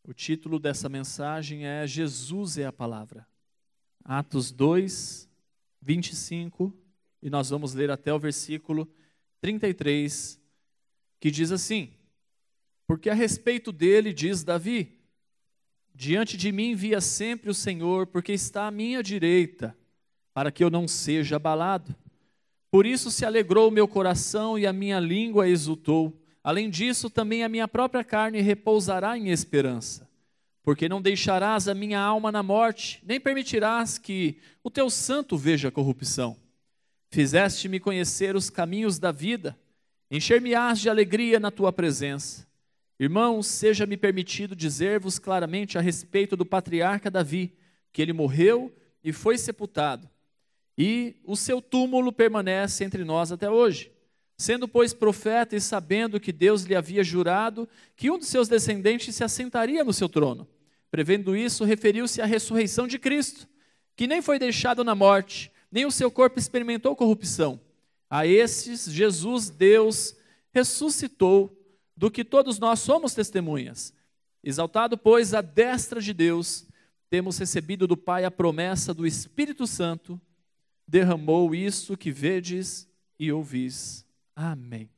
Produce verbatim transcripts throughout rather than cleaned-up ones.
O título dessa mensagem é Jesus é a Palavra. Atos dois, vinte e cinco, e nós vamos ler até o versículo trinta e três, que diz assim: porque a respeito dele diz Davi, diante de mim via sempre o Senhor, porque está à minha direita, para que eu não seja abalado. Por isso se alegrou o meu coração e a minha língua exultou. Além disso, também a minha própria carne repousará em esperança. Porque não deixarás a minha alma na morte, nem permitirás que o teu santo veja corrupção. Fizeste-me conhecer os caminhos da vida, encher-me-ás de alegria na tua presença. Irmãos, seja-me permitido dizer-vos claramente a respeito do patriarca Davi, que ele morreu e foi sepultado, e o seu túmulo permanece entre nós até hoje. Sendo, pois, profeta e sabendo que Deus lhe havia jurado que um dos seus descendentes se assentaria no seu trono. Prevendo isso, referiu-se à ressurreição de Cristo, que nem foi deixado na morte, nem o seu corpo experimentou corrupção. A esses, Jesus, Deus, ressuscitou, do que todos nós somos testemunhas. Exaltado, pois, à destra de Deus, temos recebido do Pai a promessa do Espírito Santo, derramou isso que vedes e ouvis. Amém.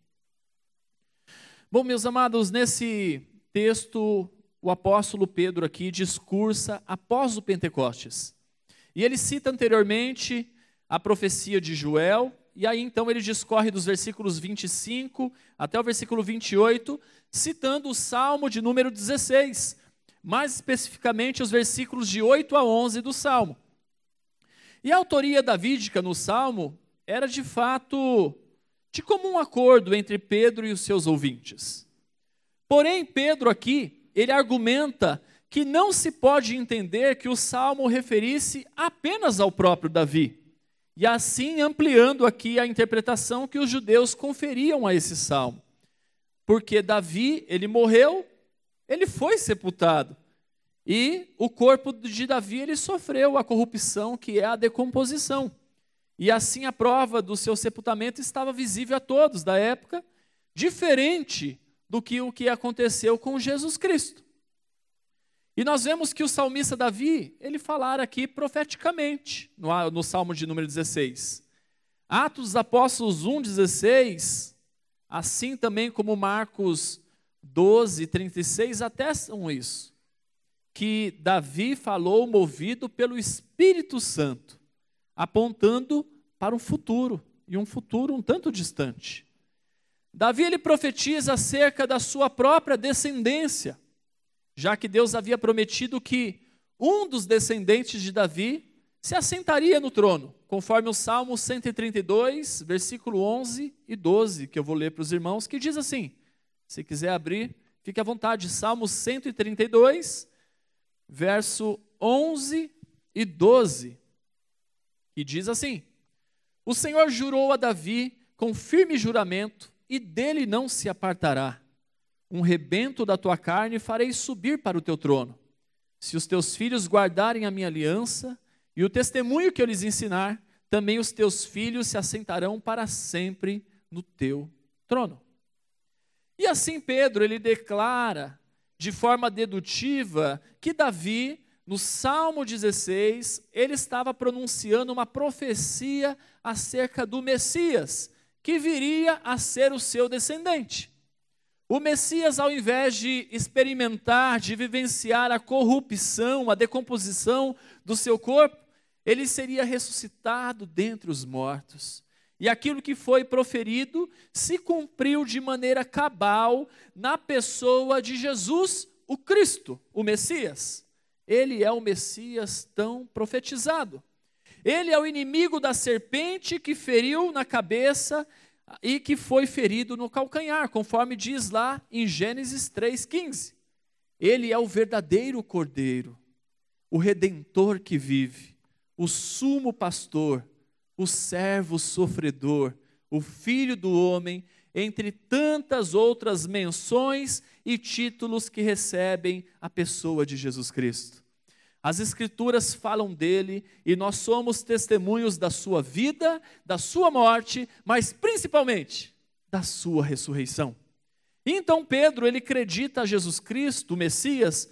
Bom, meus amados, nesse texto, o apóstolo Pedro aqui discursa após o Pentecostes. E ele cita anteriormente a profecia de Joel, e aí então ele discorre dos versículos vinte e cinco até o versículo vinte e oito, citando o Salmo de número dezesseis, mais especificamente os versículos de oito a onze do Salmo. E a autoria davídica no Salmo era de fato de comum acordo entre Pedro e os seus ouvintes. Porém, Pedro aqui, ele argumenta que não se pode entender que o Salmo referisse apenas ao próprio Davi, e assim ampliando aqui a interpretação que os judeus conferiam a esse Salmo. Porque Davi, ele morreu, ele foi sepultado, e o corpo de Davi, ele sofreu a corrupção, que é a decomposição. E assim a prova do seu sepultamento estava visível a todos da época, diferente do que o que aconteceu com Jesus Cristo. E nós vemos que o salmista Davi, ele falara aqui profeticamente, no, no Salmo de número dezesseis. Atos dos Apóstolos um, dezesseis, assim também como Marcos doze, trinta e seis, atestam isso. Que Davi falou movido pelo Espírito Santo, apontando para um futuro, e um futuro um tanto distante. Davi, ele profetiza acerca da sua própria descendência, já que Deus havia prometido que um dos descendentes de Davi se assentaria no trono, conforme o Salmo cento e trinta e dois, versículo onze e doze, que eu vou ler para os irmãos, que diz assim, se quiser abrir, fique à vontade, Salmo cento e trinta e dois, verso onze e doze, que diz assim: o Senhor jurou a Davi com firme juramento, e dele não se apartará. Um rebento da tua carne farei subir para o teu trono. Se os teus filhos guardarem a minha aliança, e o testemunho que eu lhes ensinar, também os teus filhos se assentarão para sempre no teu trono. E assim Pedro, ele declara de forma dedutiva que Davi, no Salmo dezesseis, ele estava pronunciando uma profecia acerca do Messias, que viria a ser o seu descendente. O Messias, ao invés de experimentar, de vivenciar a corrupção, a decomposição do seu corpo, ele seria ressuscitado dentre os mortos. E aquilo que foi proferido se cumpriu de maneira cabal na pessoa de Jesus, o Cristo, o Messias. Ele é o Messias tão profetizado. Ele é o inimigo da serpente que feriu na cabeça e que foi ferido no calcanhar, conforme diz lá em Gênesis três, quinze. Ele é o verdadeiro Cordeiro, o Redentor que vive, o sumo pastor, o servo sofredor, o Filho do homem, entre tantas outras menções e títulos que recebem a pessoa de Jesus Cristo. As Escrituras falam dele e nós somos testemunhos da sua vida, da sua morte, mas principalmente da sua ressurreição. E então Pedro, ele acredita a Jesus Cristo, o Messias,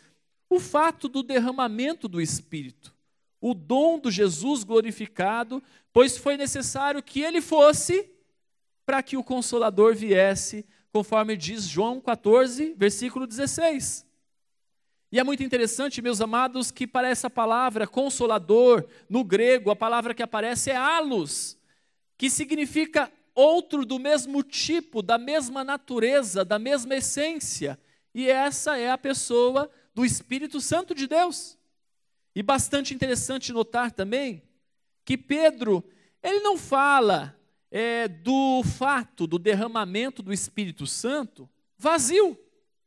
o fato do derramamento do Espírito, o dom do Jesus glorificado, pois foi necessário que ele fosse para que o Consolador viesse, conforme diz João quatorze, versículo dezesseis. E é muito interessante, meus amados, que para essa palavra Consolador, no grego, a palavra que aparece é allos, que significa outro do mesmo tipo, da mesma natureza, da mesma essência. E essa é a pessoa do Espírito Santo de Deus. E bastante interessante notar também que Pedro, ele não fala é, do fato do derramamento do Espírito Santo vazio.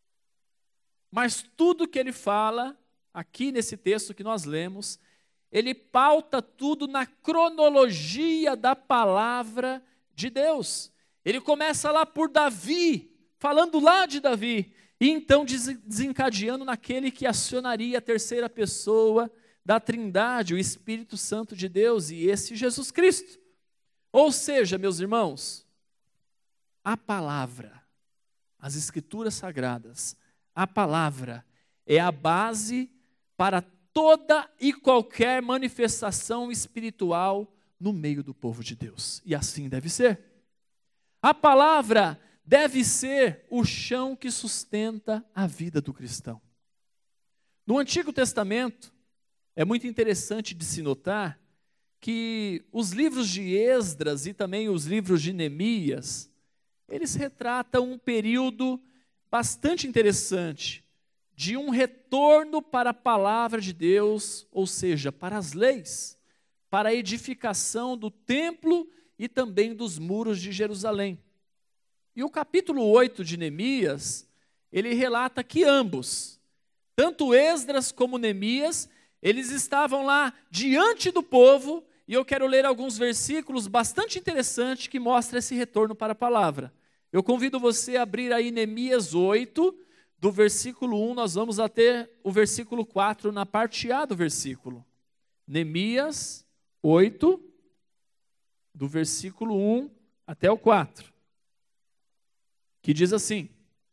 Mas tudo que ele fala, aqui nesse texto que nós lemos, ele pauta tudo na cronologia da palavra de Deus. Ele começa lá por Davi, falando lá de Davi, e então desencadeando naquele que acionaria a terceira pessoa da Trindade, o Espírito Santo de Deus, e esse Jesus Cristo. Ou seja, meus irmãos, a palavra, as Escrituras Sagradas, a palavra é a base para toda e qualquer manifestação espiritual no meio do povo de Deus. E assim deve ser. A palavra deve ser o chão que sustenta a vida do cristão. No Antigo Testamento, é muito interessante de se notar que os livros de Esdras e também os livros de Neemias, eles retratam um período bastante interessante de um retorno para a palavra de Deus, ou seja, para as leis, para a edificação do templo e também dos muros de Jerusalém. E o capítulo oito de Neemias, ele relata que ambos, tanto Esdras como Neemias, eles estavam lá diante do povo, e eu quero ler alguns versículos bastante interessantes que mostram esse retorno para a palavra. Eu convido você a abrir aí Neemias oito, do versículo um, nós vamos até o versículo quatro, na parte A do versículo. Neemias oito, do versículo um até o quatro, que diz assim: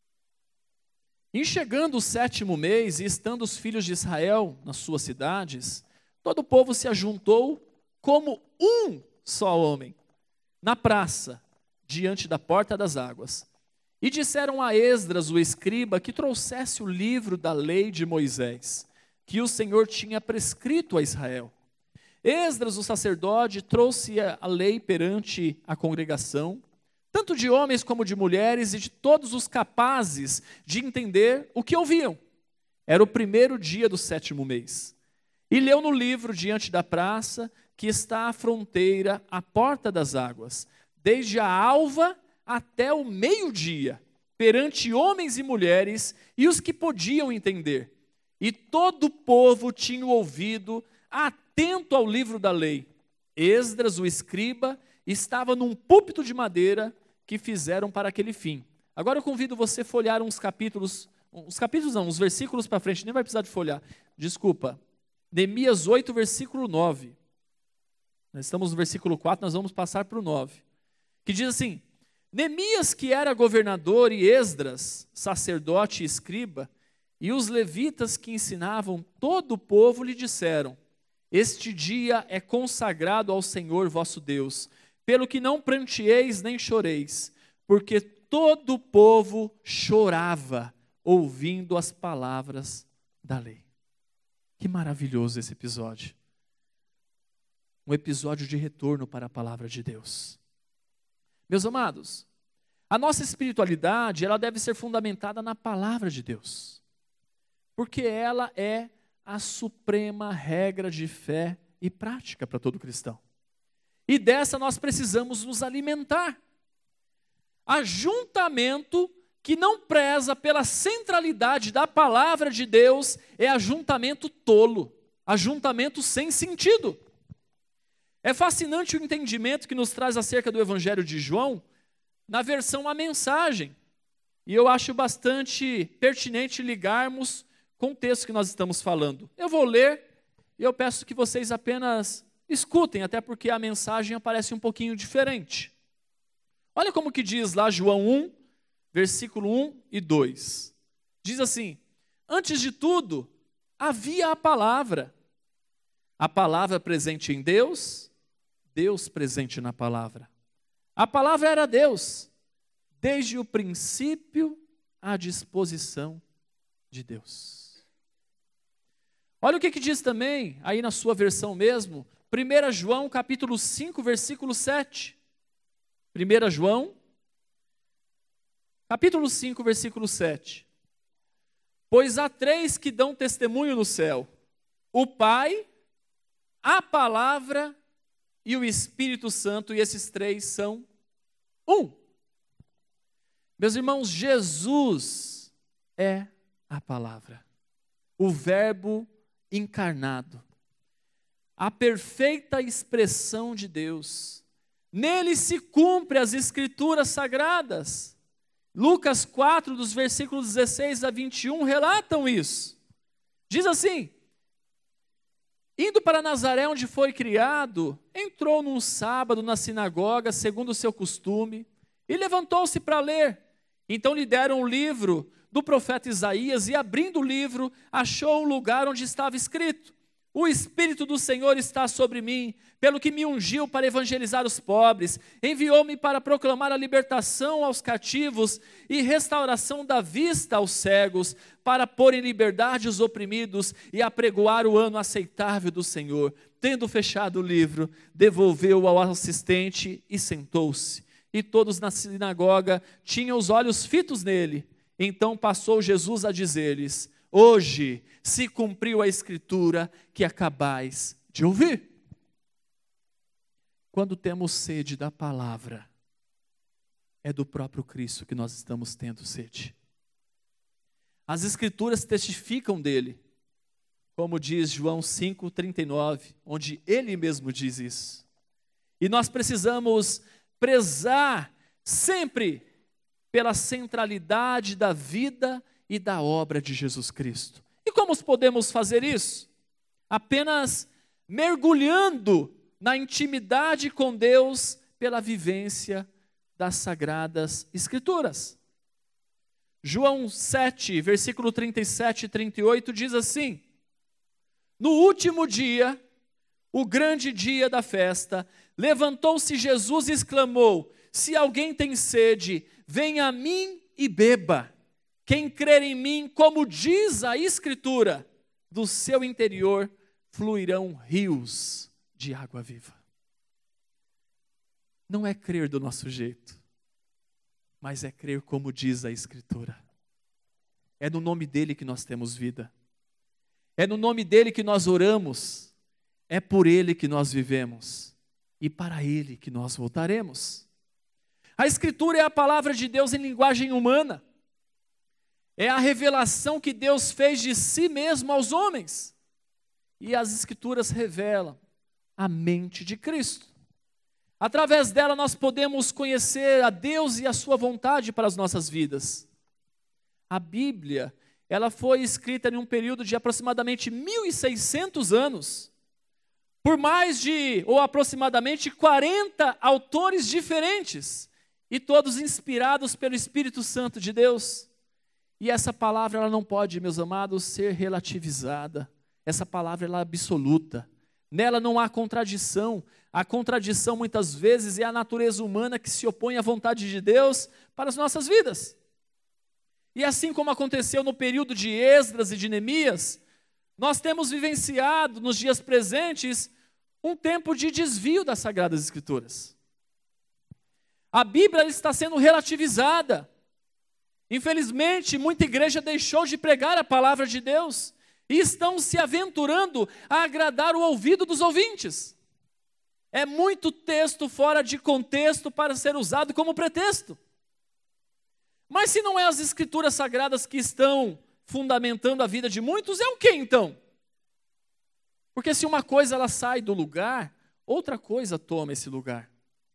em chegando o sétimo mês, e estando os filhos de Israel nas suas cidades, todo o povo se ajuntou como um só homem, na praça, diante da porta das águas. E disseram a Esdras, o escriba, que trouxesse o livro da lei de Moisés, que o Senhor tinha prescrito a Israel. Esdras, o sacerdote, trouxe a lei perante a congregação, tanto de homens como de mulheres, e de todos os capazes de entender o que ouviam. Era o primeiro dia do sétimo mês. E leu no livro diante da praça, que está à fronteira, à porta das águas, desde a alva até o meio-dia, perante homens e mulheres, e os que podiam entender. E todo o povo tinha o ouvido atento ao livro da lei. Esdras, o escriba, estava num púlpito de madeira que fizeram para aquele fim. Agora eu convido você a folhear uns capítulos, uns capítulos não, uns versículos para frente, nem vai precisar de folhear, desculpa. Neemias oito, versículo nove. Nós estamos no versículo quatro, nós vamos passar para o nove. Que diz assim: Neemias, que era governador, e Esdras, sacerdote e escriba, e os levitas que ensinavam todo o povo lhe disseram: este dia é consagrado ao Senhor vosso Deus, pelo que não pranteeis nem choreis, porque todo o povo chorava ouvindo as palavras da lei. Que maravilhoso esse episódio. Um episódio de retorno para a palavra de Deus. Meus amados, a nossa espiritualidade, ela deve ser fundamentada na palavra de Deus, porque ela é a suprema regra de fé e prática para todo cristão. E dessa nós precisamos nos alimentar. Ajuntamento que não preza pela centralidade da palavra de Deus é ajuntamento tolo, ajuntamento sem sentido. É fascinante o entendimento que nos traz acerca do Evangelho de João, na versão A Mensagem. E eu acho bastante pertinente ligarmos com o texto que nós estamos falando. Eu vou ler e eu peço que vocês apenas escutem, até porque a mensagem aparece um pouquinho diferente. Olha como que diz lá João um, versículo um e dois. Diz assim: antes de tudo, havia a palavra. A palavra presente em Deus, Deus presente na palavra. A palavra era Deus, desde o princípio à disposição de Deus. Olha o que, que diz também, aí na sua versão mesmo, primeiro João capítulo cinco, versículo sete. primeiro João, capítulo cinco, versículo sete. Pois há três que dão testemunho no céu: o Pai, a Palavra e o Espírito Santo, e esses três são um. Meus irmãos, Jesus é a Palavra, o Verbo encarnado, a perfeita expressão de Deus. Nele se cumpre as Escrituras sagradas. Lucas quatro, dos versículos dezesseis a vinte e um, relatam isso. Diz assim: indo para Nazaré, onde foi criado, entrou num sábado na sinagoga, segundo o seu costume, e levantou-se para ler. Então lhe deram o livro do profeta Isaías, e abrindo o livro, achou o lugar onde estava escrito: o Espírito do Senhor está sobre mim, pelo que me ungiu para evangelizar os pobres, enviou-me para proclamar a libertação aos cativos e restauração da vista aos cegos, para pôr em liberdade os oprimidos e apregoar o ano aceitável do Senhor. Tendo fechado o livro, devolveu-o ao assistente e sentou-se. E todos na sinagoga tinham os olhos fitos nele. Então passou Jesus a dizer-lhes: hoje se cumpriu a escritura que acabais de ouvir. Quando temos sede da palavra, é do próprio Cristo que nós estamos tendo sede. As Escrituras testificam dele, como diz João cinco, trinta e nove, onde ele mesmo diz isso. E nós precisamos prezar sempre pela centralidade da vida e da obra de Jesus Cristo. E como podemos fazer isso? Apenas mergulhando na intimidade com Deus pela vivência das Sagradas Escrituras. João sete, versículo trinta e sete e trinta e oito diz assim: no último dia, o grande dia da festa, levantou-se Jesus e exclamou: se alguém tem sede, venha a mim e beba. Quem crer em mim, como diz a Escritura, do seu interior fluirão rios de água viva. Não é crer do nosso jeito, mas é crer como diz a Escritura. É no nome dele que nós temos vida. É no nome dele que nós oramos. É por ele que nós vivemos. E para ele que nós voltaremos. A Escritura é a palavra de Deus em linguagem humana. É a revelação que Deus fez de si mesmo aos homens. E as Escrituras revelam a mente de Cristo. Através dela nós podemos conhecer a Deus e a sua vontade para as nossas vidas. A Bíblia, ela foi escrita em um período de aproximadamente mil e seiscentos anos, por mais de, ou aproximadamente, quarenta autores diferentes, e todos inspirados pelo Espírito Santo de Deus. E essa palavra, ela não pode, meus amados, ser relativizada. Essa palavra, ela é absoluta. Nela não há contradição. A contradição, muitas vezes, é a natureza humana que se opõe à vontade de Deus para as nossas vidas. E assim como aconteceu no período de Esdras e de Neemias, nós temos vivenciado nos dias presentes um tempo de desvio das Sagradas Escrituras. A Bíblia está sendo relativizada. Infelizmente, muita igreja deixou de pregar a palavra de Deus e estão se aventurando a agradar o ouvido dos ouvintes. É muito texto fora de contexto para ser usado como pretexto. Mas se não é as Escrituras Sagradas que estão fundamentando a vida de muitos, é o que então? Porque se uma coisa ela sai do lugar, outra coisa toma esse lugar.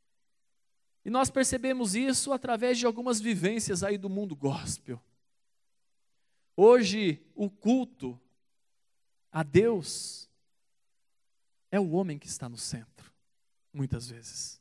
E nós percebemos isso através de algumas vivências aí do mundo gospel. Hoje, o culto a Deus é o homem que está no centro, muitas vezes.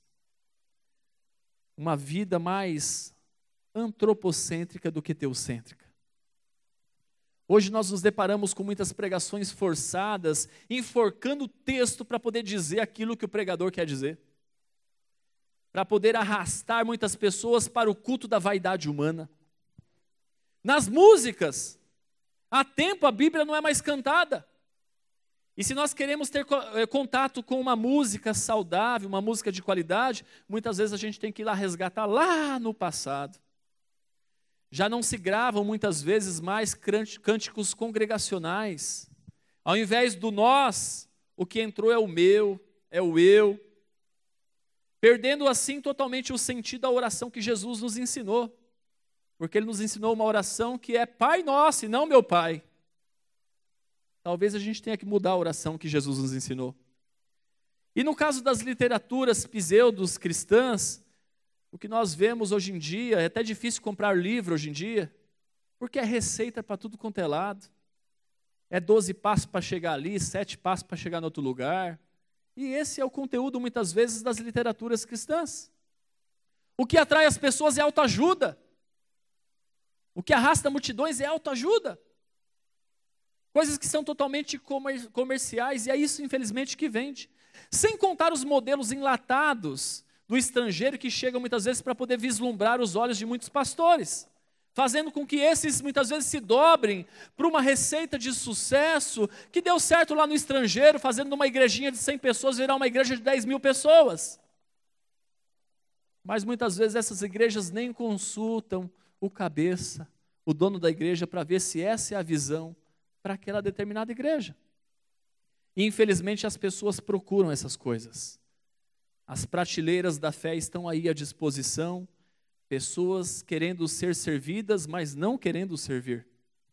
Uma vida mais antropocêntrica do que teocêntrica. Hoje nós nos deparamos com muitas pregações forçadas, enforcando o texto para poder dizer aquilo que o pregador quer dizer. Para poder arrastar muitas pessoas para o culto da vaidade humana. Nas músicas, há tempo a Bíblia não é mais cantada. E se nós queremos ter contato com uma música saudável, uma música de qualidade, muitas vezes a gente tem que ir lá resgatar lá no passado. Já não se gravam muitas vezes mais cânticos congregacionais. Ao invés do nós, o que entrou é o meu, é o eu. Perdendo assim totalmente o sentido da oração que Jesus nos ensinou. Porque Ele nos ensinou uma oração que é Pai Nosso e não meu Pai. Talvez a gente tenha que mudar a oração que Jesus nos ensinou. E no caso das literaturas pseudos cristãs, o que nós vemos hoje em dia, é até difícil comprar livro hoje em dia, porque é receita para tudo quanto é lado. É doze passos para chegar ali, sete passos para chegar em outro lugar. E esse é o conteúdo, muitas vezes, das literaturas cristãs. O que atrai as pessoas é autoajuda. O que arrasta multidões é autoajuda. Coisas que são totalmente comer- comerciais, e é isso, infelizmente, que vende. Sem contar os modelos enlatados do estrangeiro que chegam muitas vezes para poder vislumbrar os olhos de muitos pastores, fazendo com que esses muitas vezes se dobrem para uma receita de sucesso que deu certo lá no estrangeiro, fazendo uma igrejinha de cem pessoas virar uma igreja de dez mil pessoas. Mas muitas vezes essas igrejas nem consultam o cabeça, o dono da igreja, para ver se essa é a visão para aquela determinada igreja. E infelizmente as pessoas procuram essas coisas. As prateleiras da fé estão aí à disposição, pessoas querendo ser servidas, mas não querendo servir.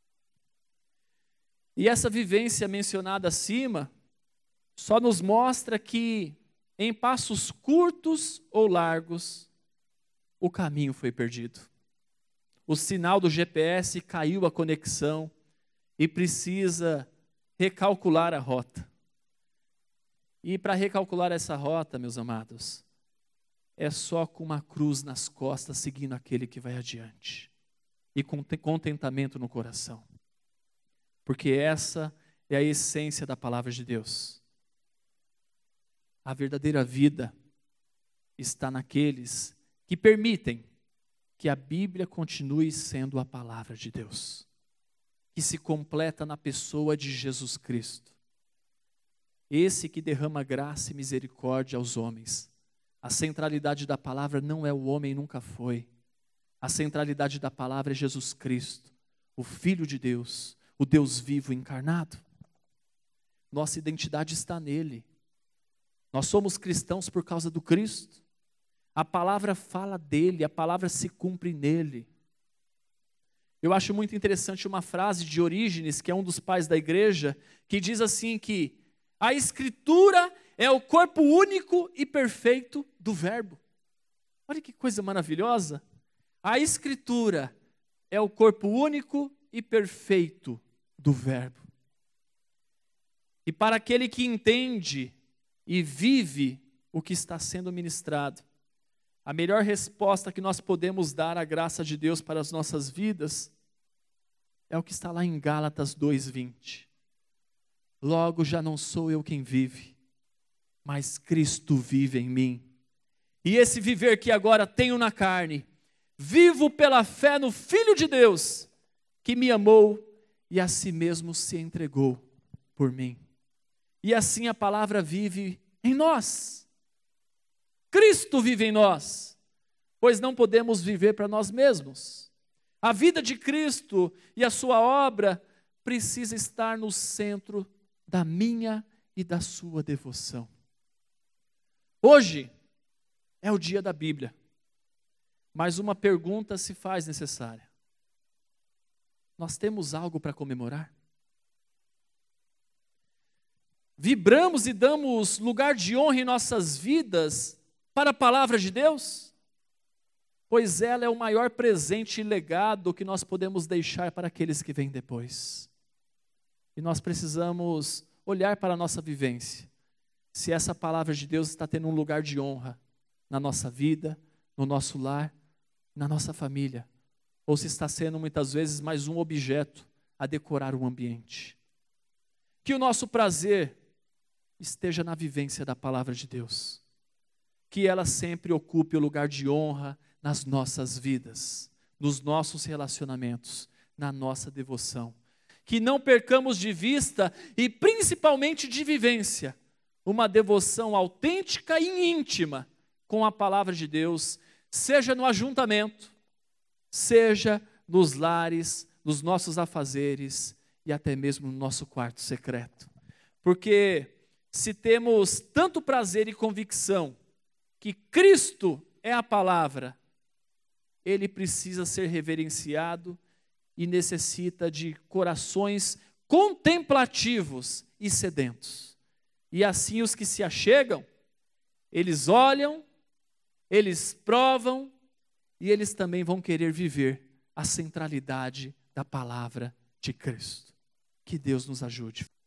E essa vivência mencionada acima só nos mostra que em passos curtos ou largos, o caminho foi perdido. O sinal do G P S caiu a conexão e precisa recalcular a rota. E para recalcular essa rota, meus amados, é só com uma cruz nas costas, seguindo aquele que vai adiante. E com contentamento no coração. Porque essa é a essência da palavra de Deus. A verdadeira vida está naqueles que permitem que a Bíblia continue sendo a palavra de Deus, que se completa na pessoa de Jesus Cristo. Esse que derrama graça e misericórdia aos homens. A centralidade da palavra não é o homem, nunca foi. A centralidade da palavra é Jesus Cristo, o Filho de Deus, o Deus vivo encarnado. Nossa identidade está nele. Nós somos cristãos por causa do Cristo. A palavra fala dele, a palavra se cumpre nele. Eu acho muito interessante uma frase de Orígenes, que é um dos pais da igreja, que diz assim que a Escritura é o corpo único e perfeito do Verbo. Olha que coisa maravilhosa. A Escritura é o corpo único e perfeito do Verbo. E para aquele que entende e vive o que está sendo ministrado, a melhor resposta que nós podemos dar à graça de Deus para as nossas vidas é o que está lá em Gálatas dois, vinte. Logo já não sou eu quem vive, mas Cristo vive em mim. E esse viver que agora tenho na carne, vivo pela fé no Filho de Deus, que me amou e a si mesmo se entregou por mim. E assim a palavra vive em nós. Cristo vive em nós, pois não podemos viver para nós mesmos. A vida de Cristo e a sua obra precisa estar no centro da minha e da sua devoção. Hoje é o dia da Bíblia, mas uma pergunta se faz necessária. Nós temos algo para comemorar? Vibramos e damos lugar de honra em nossas vidas para a palavra de Deus? Pois ela é o maior presente e legado que nós podemos deixar para aqueles que vêm depois. E nós precisamos olhar para a nossa vivência, se essa palavra de Deus está tendo um lugar de honra na nossa vida, no nosso lar, na nossa família, ou se está sendo muitas vezes mais um objeto a decorar o ambiente. Que o nosso prazer esteja na vivência da palavra de Deus. Que ela sempre ocupe o lugar de honra nas nossas vidas, nos nossos relacionamentos, na nossa devoção. Que não percamos de vista e principalmente de vivência, uma devoção autêntica e íntima com a palavra de Deus, seja no ajuntamento, seja nos lares, nos nossos afazeres e até mesmo no nosso quarto secreto. Porque se temos tanto prazer e convicção que Cristo é a palavra, Ele precisa ser reverenciado e necessita de corações contemplativos e sedentos. E assim os que se achegam, eles olham, eles provam e eles também vão querer viver a centralidade da palavra de Cristo. Que Deus nos ajude.